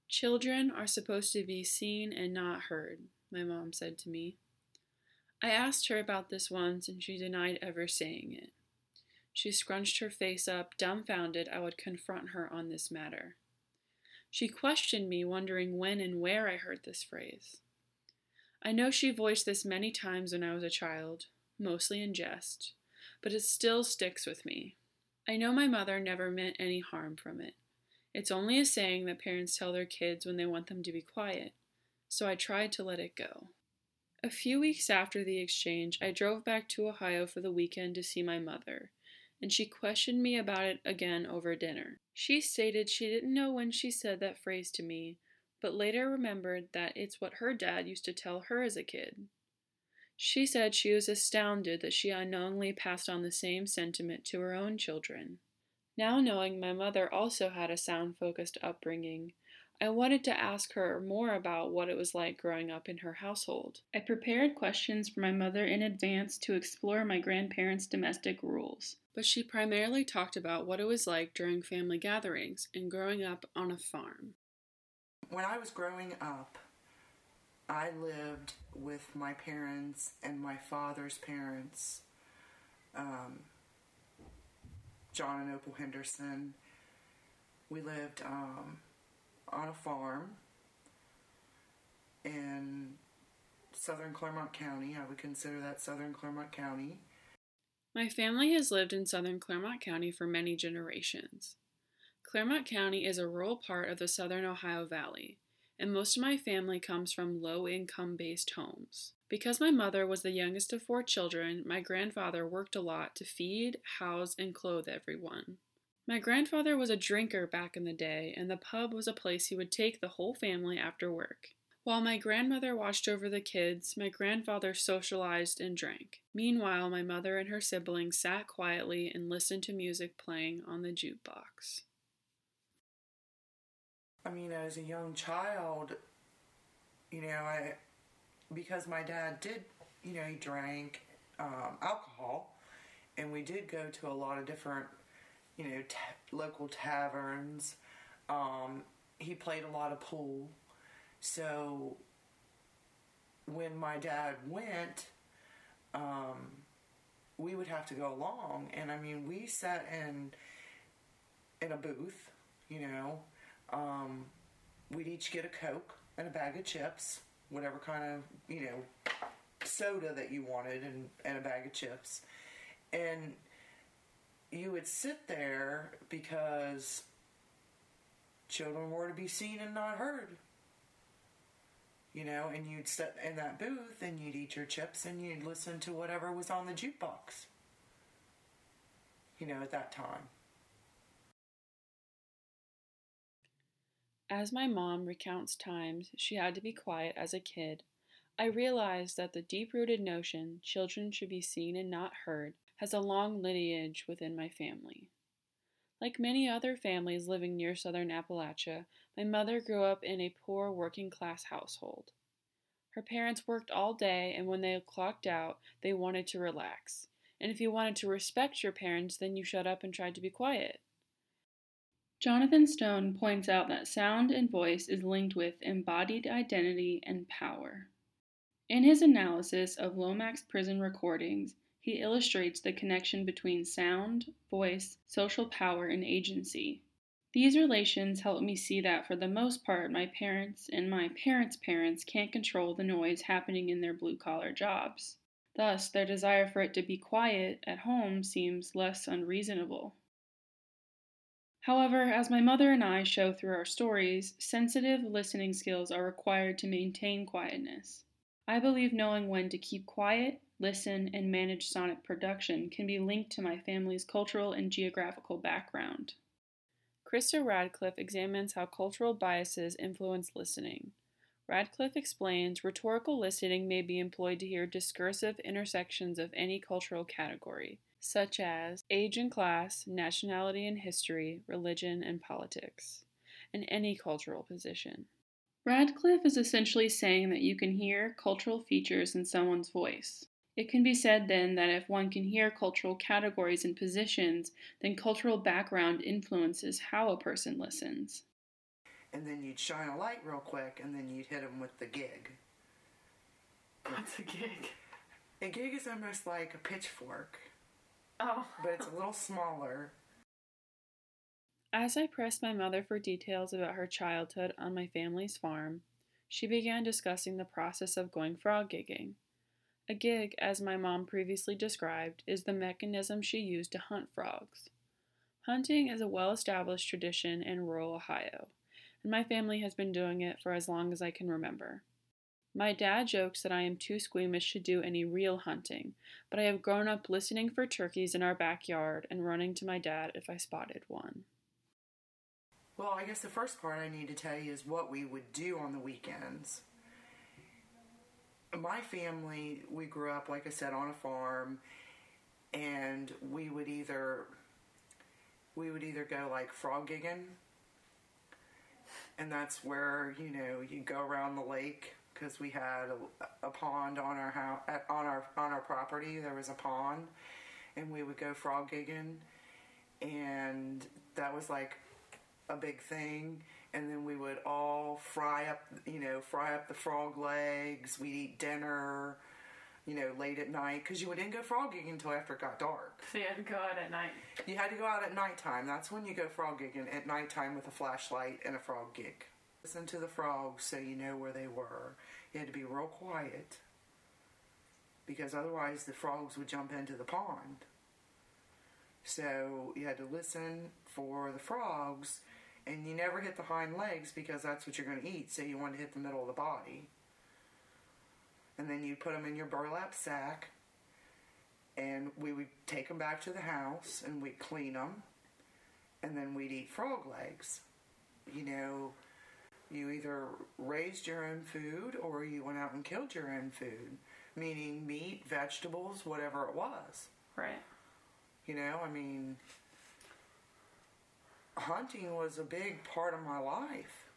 Children are supposed to be seen and not heard, my mom said to me. I asked her about this once and she denied ever saying it. She scrunched her face up, dumbfounded I would confront her on this matter. She questioned me, wondering when and where I heard this phrase. I know she voiced this many times when I was a child, mostly in jest, but it still sticks with me. I know my mother never meant any harm from it. It's only a saying that parents tell their kids when they want them to be quiet, so I tried to let it go. A few weeks after the exchange, I drove back to Ohio for the weekend to see my mother, and she questioned me about it again over dinner. She stated she didn't know when she said that phrase to me, but later remembered that it's what her dad used to tell her as a kid. She said she was astounded that she unknowingly passed on the same sentiment to her own children. Now knowing my mother also had a sound-focused upbringing, I wanted to ask her more about what it was like growing up in her household. I prepared questions for my mother in advance to explore my grandparents' domestic rules, but she primarily talked about what it was like during family gatherings and growing up on a farm. When I was growing up, I lived with my parents and my father's parents, John and Opal Henderson. We lived on a farm in southern Clermont County. I would consider that southern Clermont County. My family has lived in southern Clermont County for many generations. Clermont County is a rural part of the southern Ohio Valley, and most of my family comes from low-income-based homes. Because my mother was the youngest of 4 children, my grandfather worked a lot to feed, house, and clothe everyone. My grandfather was a drinker back in the day, and the pub was a place he would take the whole family after work. While my grandmother watched over the kids, my grandfather socialized and drank. Meanwhile, my mother and her siblings sat quietly and listened to music playing on the jukebox. I mean, as a young child, because my dad did, he drank alcohol, and we did go to a lot of different, local taverns. He played a lot of pool. So when my dad went, we would have to go along. And I mean, we sat in a booth, we'd each get a Coke and a bag of chips, whatever kind of, soda that you wanted, and a bag of chips. And you would sit there because children were to be seen and not heard. And you'd sit in that booth and you'd eat your chips and you'd listen to whatever was on the jukebox, at that time. As my mom recounts times she had to be quiet as a kid, I realized that the deep-rooted notion children should be seen and not heard has a long lineage within my family. Like many other families living near southern Appalachia, my mother grew up in a poor working-class household. Her parents worked all day, and when they clocked out, they wanted to relax. And if you wanted to respect your parents, then you shut up and tried to be quiet. Jonathan Stone points out that sound and voice is linked with embodied identity and power. In his analysis of Lomax prison recordings, he illustrates the connection between sound, voice, social power, and agency. These relations help me see that for the most part, my parents and my parents' parents can't control the noise happening in their blue-collar jobs. Thus, their desire for it to be quiet at home seems less unreasonable. However, as my mother and I show through our stories, sensitive listening skills are required to maintain quietness. I believe knowing when to keep quiet, listen, and manage sonic production can be linked to my family's cultural and geographical background. Krista Radcliffe examines how cultural biases influence listening. Radcliffe explains rhetorical listening may be employed to hear discursive intersections of any cultural category, such as age and class, nationality and history, religion and politics, and any cultural position. Radcliffe is essentially saying that you can hear cultural features in someone's voice. It can be said then that if one can hear cultural categories and positions, then cultural background influences how a person listens. and then you'd shine a light real quick, and then you'd hit them with the gig. What's a gig? A gig is almost like a pitchfork. Oh. But it's a little smaller. As I pressed my mother for details about her childhood on my family's farm, she began discussing the process of going frog gigging. A gig, as my mom previously described, is the mechanism she used to hunt frogs. Hunting is a well-established tradition in rural Ohio, and my family has been doing it for as long as I can remember. My dad jokes that I am too squeamish to do any real hunting, but I have grown up listening for turkeys in our backyard and running to my dad if I spotted one. Well, I guess the first part I need to tell you is what we would do on the weekends. My family, we grew up, like I said, on a farm, and we would either go like frog gigging, and that's where, you know, you go around the lake, because we had a pond on our house, on our property. There was a pond, and we would go frog gigging, and that was like a big thing. And then we would all fry up the frog legs. We'd eat dinner, late at night, because you didn't go frog gigging until after it got dark. So you had to go out at night. You had to go out at nighttime. That's when you go frog gigging, at nighttime with a flashlight and a frog gig. Listen to the frogs so you know where they were. You had to be real quiet, because otherwise the frogs would jump into the pond. So you had to listen for the frogs, and you never hit the hind legs because that's what you're going to eat, so you want to hit the middle of the body. And then you'd put them in your burlap sack, and we would take them back to the house, and we'd clean them, and then we'd eat frog legs. You either raised your own food or you went out and killed your own food, meaning meat, vegetables, whatever it was. Right. Hunting was a big part of my life.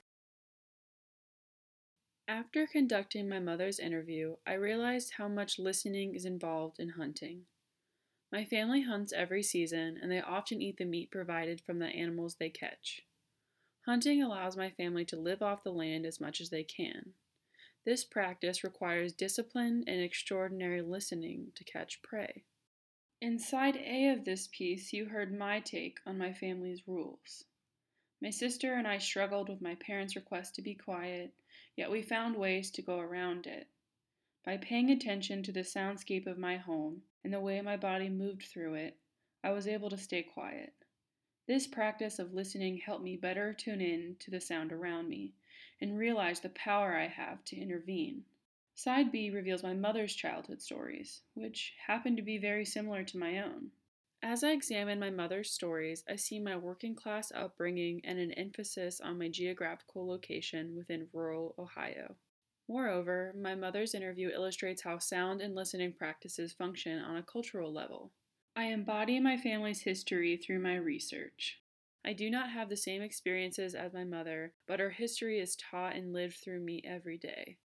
After conducting my mother's interview, I realized how much listening is involved in hunting. My family hunts every season, and they often eat the meat provided from the animals they catch. Hunting allows my family to live off the land as much as they can. This practice requires discipline and extraordinary listening to catch prey. In side A of this piece, you heard my take on my family's rules. My sister and I struggled with my parents' request to be quiet, yet we found ways to go around it. By paying attention to the soundscape of my home and the way my body moved through it, I was able to stay quiet. This practice of listening helped me better tune in to the sound around me and realize the power I have to intervene. Side B reveals my mother's childhood stories, which happen to be very similar to my own. As I examine my mother's stories, I see my working class upbringing and an emphasis on my geographical location within rural Ohio. Moreover, my mother's interview illustrates how sound and listening practices function on a cultural level. I embody my family's history through my research. I do not have the same experiences as my mother, but her history is taught and lived through me every day.